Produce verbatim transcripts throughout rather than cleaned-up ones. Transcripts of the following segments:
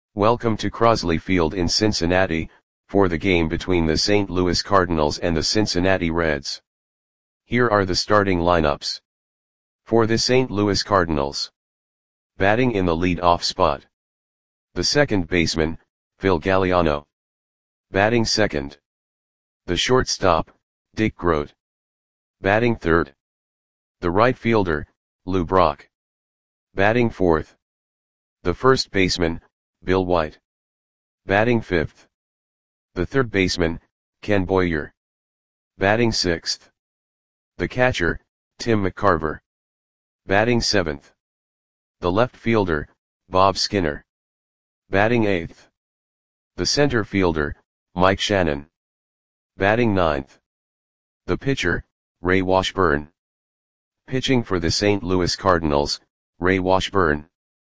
Welcome to Crosley Field in Cincinnati, for the game between the Saint Louis Cardinals and the Cincinnati Reds. Here are the starting lineups. For the Saint Louis Cardinals. Batting in the lead-off spot. The second baseman, Phil Galliano. Batting second. The shortstop, Dick Groat. Batting third. The right fielder, Lou Brock. Batting fourth. The first baseman, Bill White. Batting fifth. The third baseman, Ken Boyer. Batting sixth. The catcher, Tim McCarver. Batting seventh. The left fielder, Bob Skinner. Batting eighth. The center fielder, Mike Shannon. Batting ninth. The pitcher, Ray Washburn. Pitching for the Saint Louis Cardinals, Ray Washburn.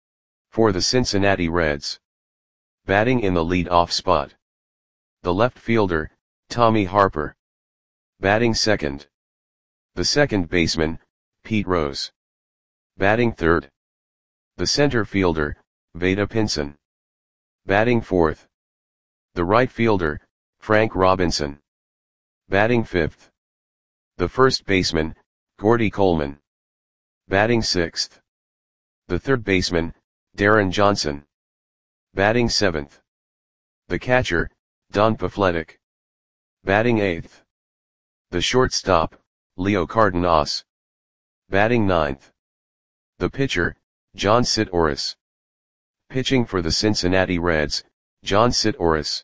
For the Cincinnati Reds. Batting in the lead-off spot. The left fielder, Tommy Harper. Batting second. The second baseman, Pete Rose. Batting third. The center fielder, Vada Pinson. Batting fourth. The right fielder, Frank Robinson. Batting fifth. The first baseman, Gordy Coleman. Batting sixth. The third baseman, Darren Johnson. Batting seventh. The catcher, Don Pafletic. Batting eighth. The shortstop, Leo Cardenas. Batting ninth. The pitcher, John Sitouris. Pitching for the Cincinnati Reds, John Sitouris.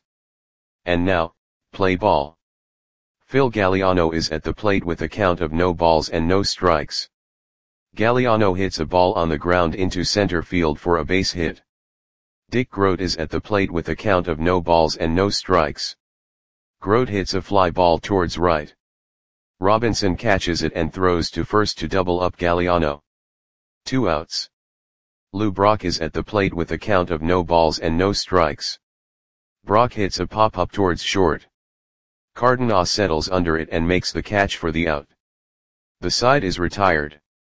And now, play ball. Phil Galliano is at the plate with a count of no balls and no strikes. Galliano hits a ball on the ground into center field for a base hit. Dick Groat is at the plate with a count of no balls and no strikes. Groat hits a fly ball towards right. Robinson catches it and throws to first to double up Galliano. Two outs. Lou Brock is at the plate with a count of no balls and no strikes. Brock hits a pop-up towards short. Cardenas settles under it and makes the catch for the out. The side is retired.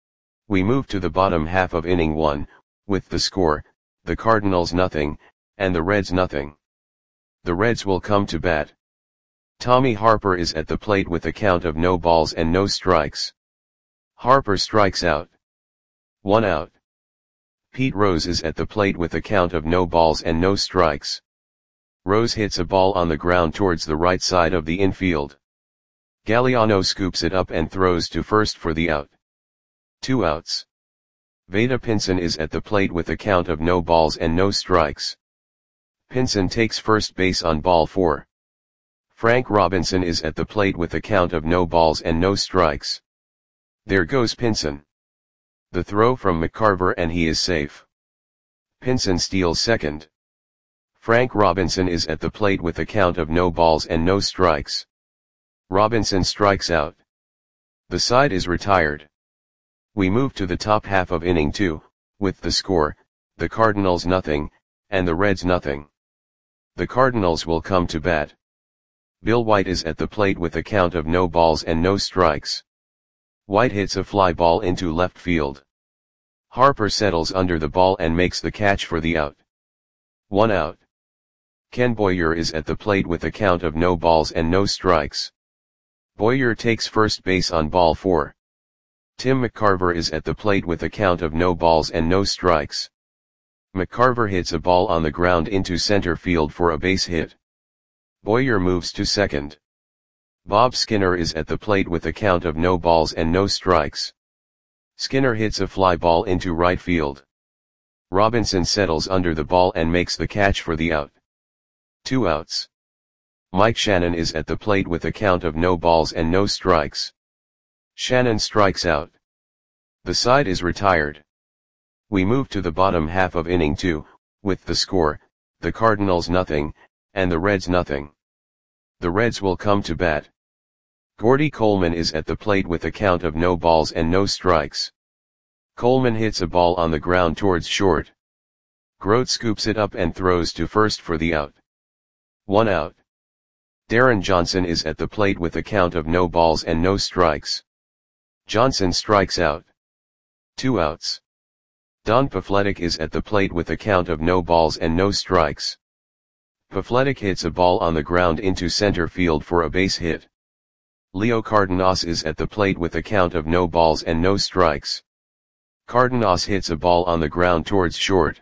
We move to the bottom half of inning one, with the score, the Cardinals nothing, and the Reds nothing. The Reds will come to bat. Tommy Harper is at the plate with a count of no balls and no strikes. Harper strikes out. One out. Pete Rose is at the plate with a count of no balls and no strikes. Rose hits a ball on the ground towards the right side of the infield. Galliano scoops it up and throws to first for the out. Two outs. Vada Pinson is at the plate with a count of no balls and no strikes. Pinson takes first base on ball four. Frank Robinson is at the plate with a count of no balls and no strikes. There goes Pinson. The throw from McCarver and he is safe. Pinson steals second. Frank Robinson is at the plate with a count of no balls and no strikes. Robinson strikes out. The side is retired. We move to the top half of inning two, with the score, the Cardinals nothing, and the Reds nothing. The Cardinals will come to bat. Bill White is at the plate with a count of no balls and no strikes. White hits a fly ball into left field. Harper settles under the ball and makes the catch for the out. One out. Ken Boyer is at the plate with a count of no balls and no strikes. Boyer takes first base on ball four. Tim McCarver is at the plate with a count of no balls and no strikes. McCarver hits a ball on the ground into center field for a base hit. Boyer moves to second. Bob Skinner is at the plate with a count of no balls and no strikes. Skinner hits a fly ball into right field. Robinson settles under the ball and makes the catch for the out. Two outs. Mike Shannon is at the plate with a count of no balls and no strikes. Shannon strikes out. The side is retired. We move to the bottom half of inning two, with the score, the Cardinals nothing, and the Reds nothing. The Reds will come to bat. Gordy Coleman is at the plate with a count of no balls and no strikes. Coleman hits a ball on the ground towards short. Groat scoops it up and throws to first for the out. One out. Darren Johnson is at the plate with a count of no balls and no strikes. Johnson strikes out. Two outs. Don Pafletic is at the plate with a count of no balls and no strikes. Pafletic hits a ball on the ground into center field for a base hit. Leo Cardenas is at the plate with a count of no balls and no strikes. Cardenas hits a ball on the ground towards short.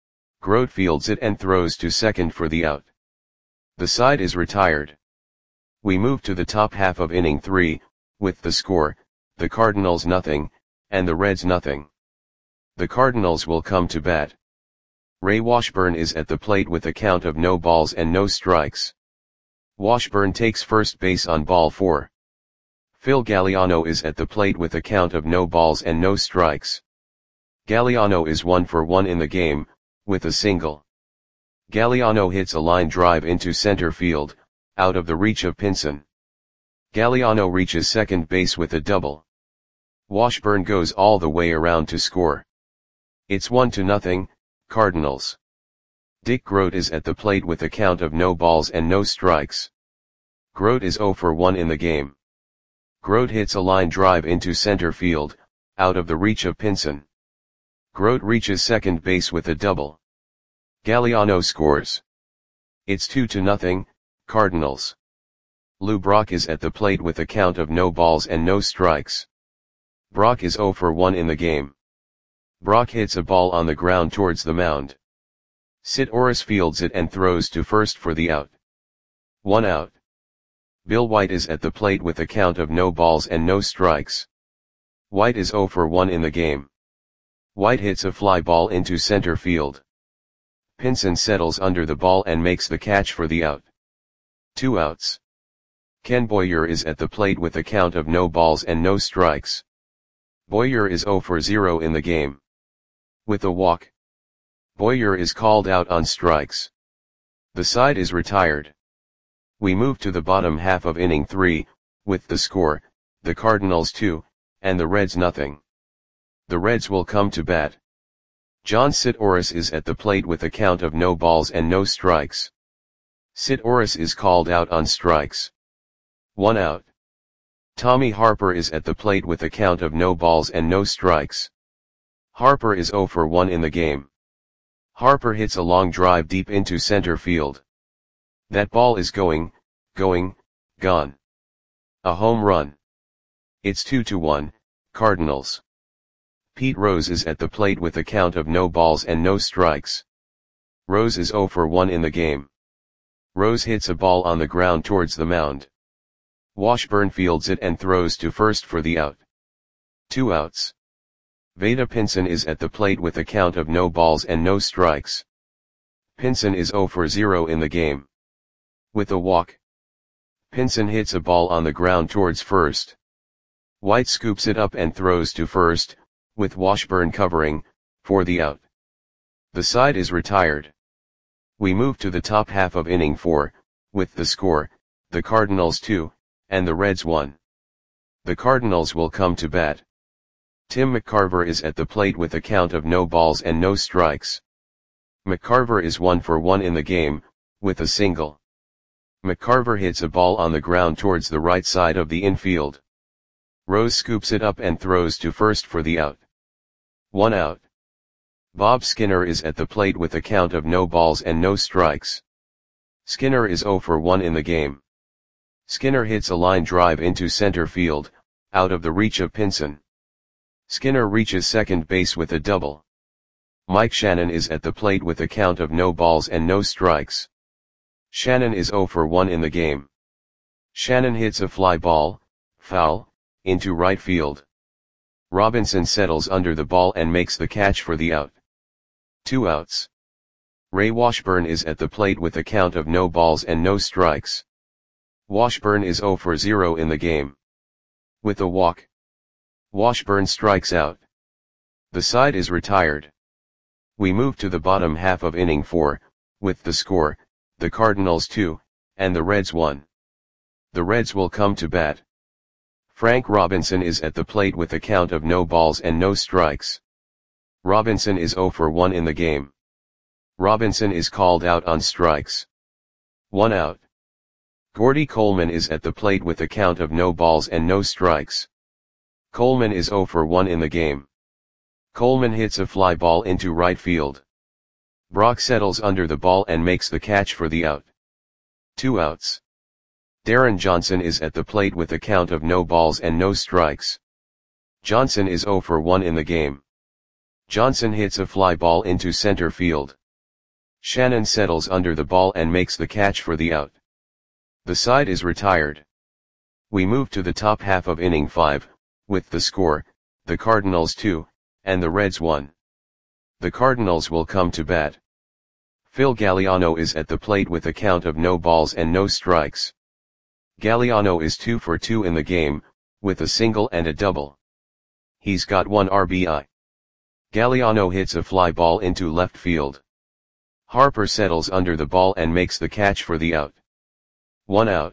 Grote fields it and throws to second for the out. The side is retired. We move to the top half of inning three, with the score, the Cardinals nothing, and the Reds nothing. The Cardinals will come to bat. Ray Washburn is at the plate with a count of no balls and no strikes. Washburn takes first base on ball four. Phil Galliano is at the plate with a count of no balls and no strikes. Galliano is one for one in the game, with a single. Galliano hits a line drive into center field, out of the reach of Pinson. Galliano reaches second base with a double. Washburn goes all the way around to score. It's one to nothing, Cardinals. Dick Grote is at the plate with a count of no balls and no strikes. Grote is zero for one in the game. Grote hits a line drive into center field, out of the reach of Pinson. Grote reaches second base with a double. Galliano scores. It's two to nothing, Cardinals. Lou Brock is at the plate with a count of no balls and no strikes. Brock is zero for one in the game. Brock hits a ball on the ground towards the mound. Sid Orris fields it and throws to first for the out. One out. Bill White is at the plate with a count of no balls and no strikes. White is zero for one in the game. White hits a fly ball into center field. Pinson settles under the ball and makes the catch for the out. Two outs. Ken Boyer is at the plate with a count of no balls and no strikes. Boyer is zero for zero in the game. With a walk, Boyer is called out on strikes. The side is retired. We move to the bottom half of inning three, with the score, the Cardinals two, and the Reds nothing. The Reds will come to bat. John Sid Orris is at the plate with a count of no balls and no strikes. Sid Orris is called out on strikes. One out. Tommy Harper is at the plate with a count of no balls and no strikes. Harper is zero for one in the game. Harper hits a long drive deep into center field. That ball is going, going, gone. A home run. It's two to one, Cardinals. Pete Rose is at the plate with a count of no balls and no strikes. Rose is zero for one in the game. Rose hits a ball on the ground towards the mound. Washburn fields it and throws to first for the out. Two outs. Vada Pinson is at the plate with a count of no balls and no strikes. Pinson is zero for zero in the game. With a walk, Pinson hits a ball on the ground towards first. White scoops it up and throws to first, with Washburn covering, for the out. The side is retired. We move to the top half of inning four, with the score, the Cardinals two, and the Reds one. The Cardinals will come to bat. Tim McCarver is at the plate with a count of no balls and no strikes. McCarver is one for one in the game, with a single. McCarver hits a ball on the ground towards the right side of the infield. Rose scoops it up and throws to first for the out. One out. Bob Skinner is at the plate with a count of no balls and no strikes. Skinner is zero for one in the game. Skinner hits a line drive into center field, out of the reach of Pinson. Skinner reaches second base with a double. Mike Shannon is at the plate with a count of no balls and no strikes. Shannon is zero for one in the game. Shannon hits a fly ball, foul, into right field. Robinson settles under the ball and makes the catch for the out. Two outs. Ray Washburn is at the plate with a count of no balls and no strikes. Washburn is zero for zero in the game. With a walk, Washburn strikes out. The side is retired. We move to the bottom half of inning four, with the score, the Cardinals two, and the Reds one. The Reds will come to bat. Frank Robinson is at the plate with a count of no balls and no strikes. Robinson is zero for one in the game. Robinson is called out on strikes. One out. Gordy Coleman is at the plate with a count of no balls and no strikes. Coleman is zero for one in the game. Coleman hits a fly ball into right field. Brock settles under the ball and makes the catch for the out. Two outs. Darren Johnson is at the plate with a count of no balls and no strikes. Johnson is oh for one in the game. Johnson hits a fly ball into center field. Shannon settles under the ball and makes the catch for the out. The side is retired. We move to the top half of inning five, with the score, the Cardinals two, and the Reds one. The Cardinals will come to bat. Phil Galliano is at the plate with a count of no balls and no strikes. Galliano is two for two in the game, with a single and a double. He's got one R B I. Galliano hits a fly ball into left field. Harper settles under the ball and makes the catch for the out. One out.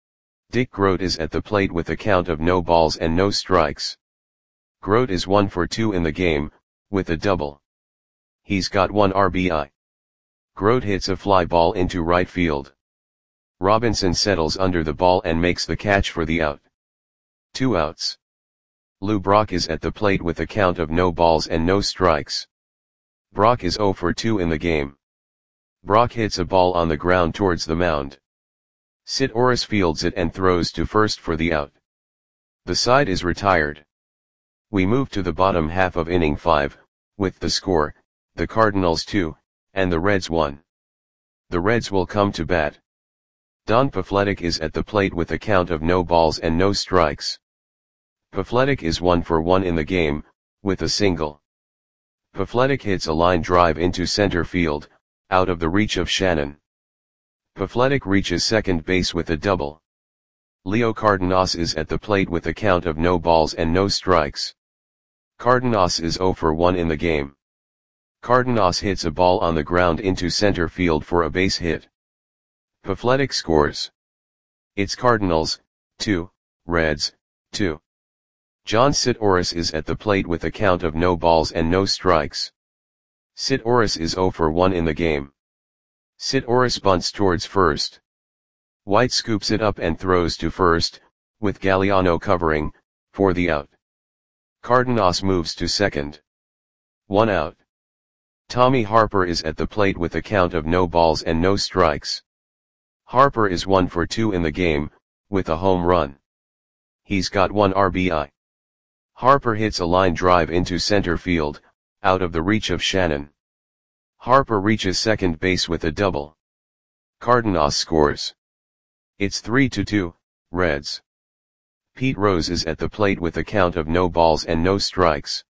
Dick Groat is at the plate with a count of no balls and no strikes. Groat is one for two in the game, with a double. He's got one R B I. Groat hits a fly ball into right field. Robinson settles under the ball and makes the catch for the out. Two outs. Lou Brock is at the plate with a count of no balls and no strikes. Brock is oh for two in the game. Brock hits a ball on the ground towards the mound. Sid Orris fields it and throws to first for the out. The side is retired. We move to the bottom half of inning five, with the score, the Cardinals two, and the Reds one. The Reds will come to bat. Don Pafletic is at the plate with a count of no balls and no strikes. Pafletic is one for one in the game, with a single. Pafletic hits a line drive into center field, out of the reach of Shannon. Pafletic reaches second base with a double. Leo Cardenas is at the plate with a count of no balls and no strikes. Cardenas is oh for one in the game. Cardenas hits a ball on the ground into center field for a base hit. Pafletic scores. It's Cardinals, two, Reds, two. John Sid Orris is at the plate with a count of no balls and no strikes. Sid Orris is oh for one in the game. Sid Orris bunts towards first. White scoops it up and throws to first, with Galliano covering, for the out. Cardenas moves to second. One out. Tommy Harper is at the plate with a count of no balls and no strikes. Harper is one for two in the game, with a home run. He's got one R B I. Harper hits a line drive into center field, out of the reach of Shannon. Harper reaches second base with a double. Cardenas scores. It's three to two, Reds. Pete Rose is at the plate with a count of no balls and no strikes.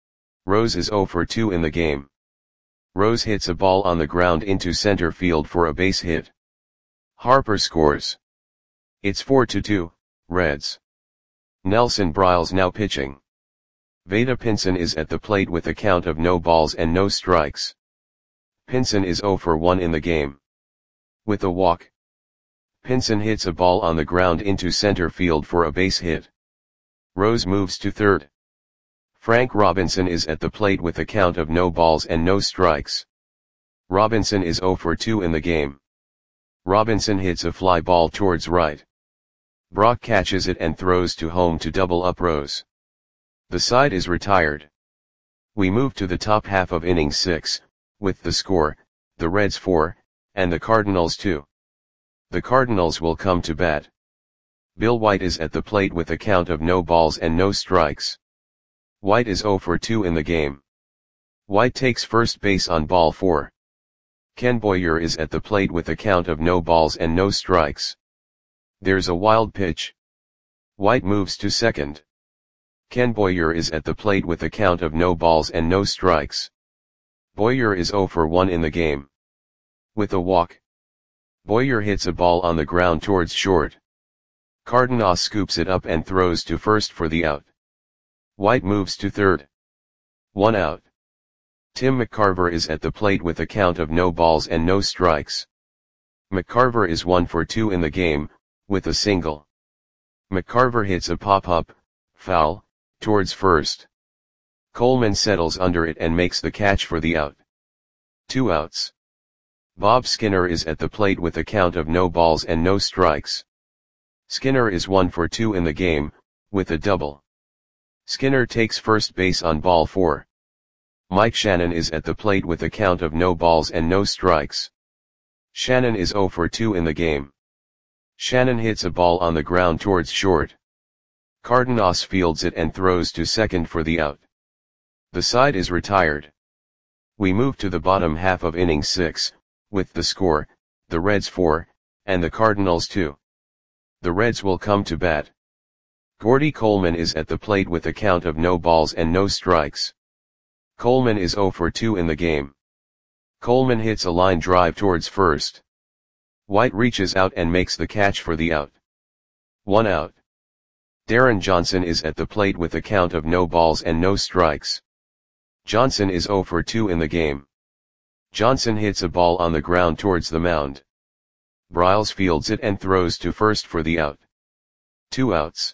Rose is oh for two in the game. Rose hits a ball on the ground into center field for a base hit. Harper scores. It's four to two, Reds. Nelson Briles now pitching. Vada Pinson is at the plate with a count of no balls and no strikes. Pinson is oh for one in the game. With a walk. Pinson hits a ball on the ground into center field for a base hit. Rose moves to third. Frank Robinson is at the plate with a count of no balls and no strikes. Robinson is oh for two in the game. Robinson hits a fly ball towards right. Brock catches it and throws to home to double up Rose. The side is retired. We move to the top half of inning six, with the score, the Reds four, and the Cardinals two. The Cardinals will come to bat. Bill White is at the plate with a count of no balls and no strikes. White is oh for two in the game. White takes first base on ball four. Ken Boyer is at the plate with a count of no balls and no strikes. There's a wild pitch. White moves to second. Ken Boyer is at the plate with a count of no balls and no strikes. Boyer is oh for one in the game. With a walk. Boyer hits a ball on the ground towards short. Cardenas scoops it up and throws to first for the out. White moves to third. One out. Tim McCarver is at the plate with a count of no balls and no strikes. McCarver is one for two in the game, with a single. McCarver hits a pop-up, foul, towards first. Coleman settles under it and makes the catch for the out. Two outs. Bob Skinner is at the plate with a count of no balls and no strikes. Skinner is one for two in the game, with a double. Skinner takes first base on ball four. Mike Shannon is at the plate with a count of no balls and no strikes. Shannon is zero for two in the game. Shannon hits a ball on the ground towards short. Cardenas fields it and throws to second for the out. The side is retired. We move to the bottom half of inning six, with the score, the Reds four, and the Cardinals two. The Reds will come to bat. Gordy Coleman is at the plate with a count of no balls and no strikes. Coleman is zero for two in the game. Coleman hits a line drive towards first. White reaches out and makes the catch for the out. One out. Darren Johnson is at the plate with a count of no balls and no strikes. Johnson is zero for two in the game. Johnson hits a ball on the ground towards the mound. Briles fields it and throws to first for the out. Two outs.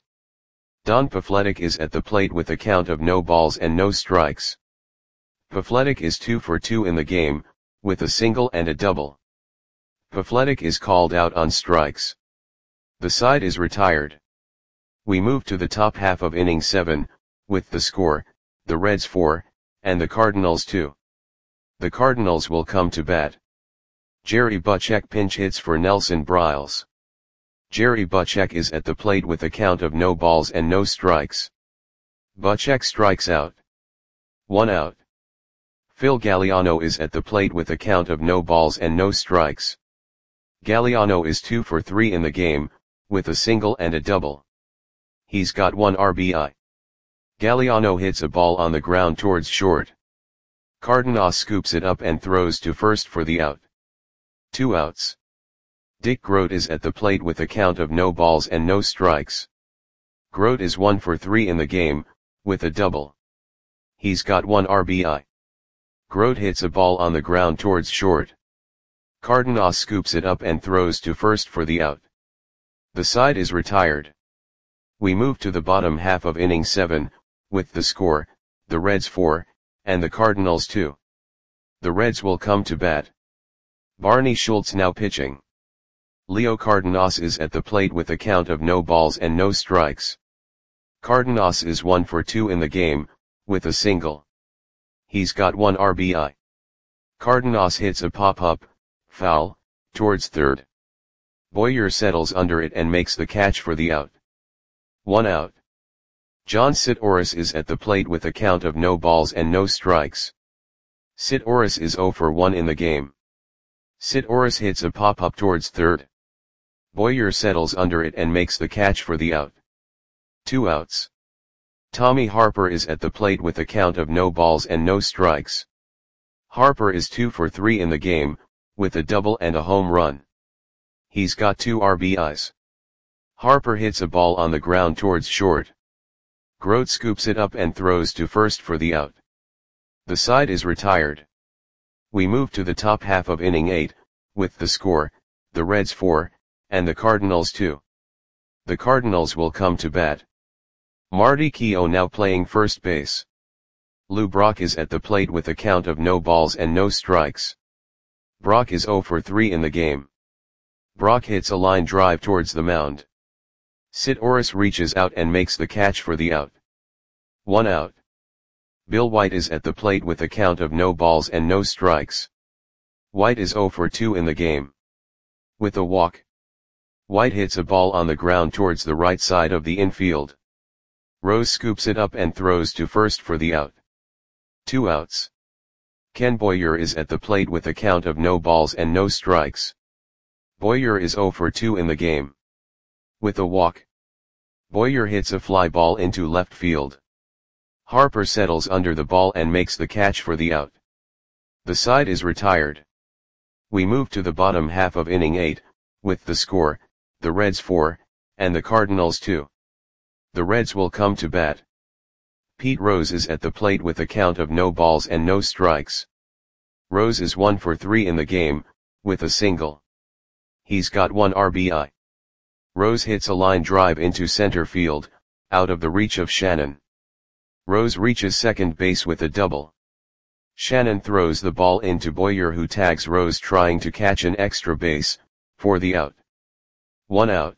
Don Pafletic is at the plate with a count of no balls and no strikes. Pafletic is two for two in the game, with a single and a double. Pafletic is called out on strikes. The side is retired. We move to the top half of inning seven, with the score, the Reds four, and the Cardinals two. The Cardinals will come to bat. Jerry Butchek pinch hits for Nelson Briles. Jerry Butchek is at the plate with a count of no balls and no strikes. Butchek strikes out. One out. Phil Galliano is at the plate with a count of no balls and no strikes. Galliano is two for three in the game, with a single and a double. He's got one R B I. Galliano hits a ball on the ground towards short. Cardenas scoops it up and throws to first for the out. Two outs. Dick Groat is at the plate with a count of no balls and no strikes. Groat is one for three in the game, with a double. He's got one R B I. Groat hits a ball on the ground towards short. Cardenas scoops it up and throws to first for the out. The side is retired. We move to the bottom half of inning seven, with the score, the Reds four, and the Cardinals two. The Reds will come to bat. Barney Schultz now pitching. Leo Cardenas is at the plate with a count of no balls and no strikes. Cardenas is one for two in the game, with a single. He's got one R B I. Cardenas hits a pop-up, foul, towards third. Boyer settles under it and makes the catch for the out. One out. John Sitoris is at the plate with a count of no balls and no strikes. Sitoris is zero for one in the game. Sitoris hits a pop-up towards third. Boyer settles under it and makes the catch for the out. Two outs. Tommy Harper is at the plate with a count of no balls and no strikes. Harper is two for three in the game, with a double and a home run. He's got two R B Is. Harper hits a ball on the ground towards short. Groat scoops it up and throws to first for the out. The side is retired. We move to the top half of inning eight, with the score, the Reds four, and the Cardinals two. The Cardinals will come to bat. Marty Keough now playing first base. Lou Brock is at the plate with a count of no balls and no strikes. Brock is zero for three in the game. Brock hits a line drive towards the mound. Sitoris reaches out and makes the catch for the out. One out. Bill White is at the plate with a count of no balls and no strikes. White is zero for two in the game. With a walk. White hits a ball on the ground towards the right side of the infield. Rose scoops it up and throws to first for the out. Two outs. Ken Boyer is at the plate with a count of no balls and no strikes. Boyer is zero for two in the game. With a walk. Boyer hits a fly ball into left field. Harper settles under the ball and makes the catch for the out. The side is retired. We move to the bottom half of inning eight, with the score, the Reds four, and the Cardinals two. The Reds will come to bat. Pete Rose is at the plate with a count of no balls and no strikes. Rose is one for three in the game, with a single. He's got one R B I. Rose hits a line drive into center field, out of the reach of Shannon. Rose reaches second base with a double. Shannon throws the ball into Boyer, who tags Rose trying to catch an extra base, for the out. One out.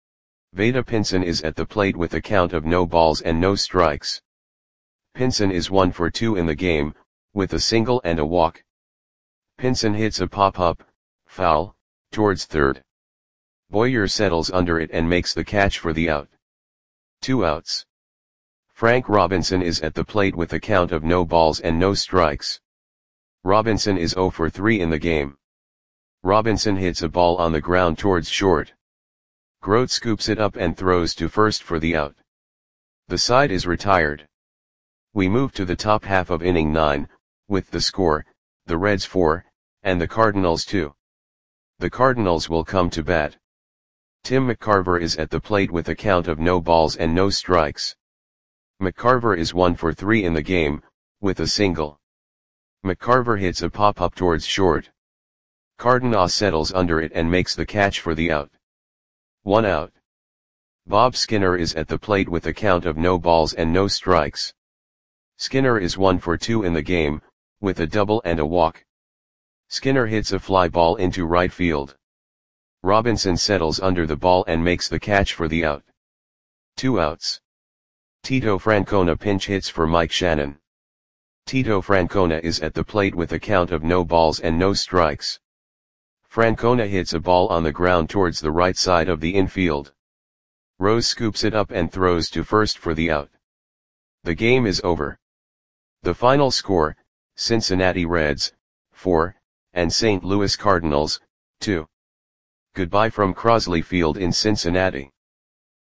Vada Pinson is at the plate with a count of no balls and no strikes. Pinson is one for two in the game, with a single and a walk. Pinson hits a pop-up, foul, towards third. Boyer settles under it and makes the catch for the out. Two outs. Frank Robinson is at the plate with a count of no balls and no strikes. Robinson is zero for three in the game. Robinson hits a ball on the ground towards short. Grote scoops it up and throws to first for the out. The side is retired. We move to the top half of inning nine, with the score, the Reds four, and the Cardinals two. The Cardinals will come to bat. Tim McCarver is at the plate with a count of no balls and no strikes. McCarver is one for three in the game, with a single. McCarver hits a pop-up towards short. Cardenas settles under it and makes the catch for the out. One out. Bob Skinner is at the plate with a count of no balls and no strikes. Skinner is one for two in the game, with a double and a walk. Skinner hits a fly ball into right field. Robinson settles under the ball and makes the catch for the out. Two outs. Tito Francona pinch hits for Mike Shannon. Tito Francona is at the plate with a count of no balls and no strikes. Francona hits a ball on the ground towards the right side of the infield. Rose scoops it up and throws to first for the out. The game is over. The final score, Cincinnati Reds, four, and Saint Louis Cardinals, two. Goodbye from Crosley Field in Cincinnati.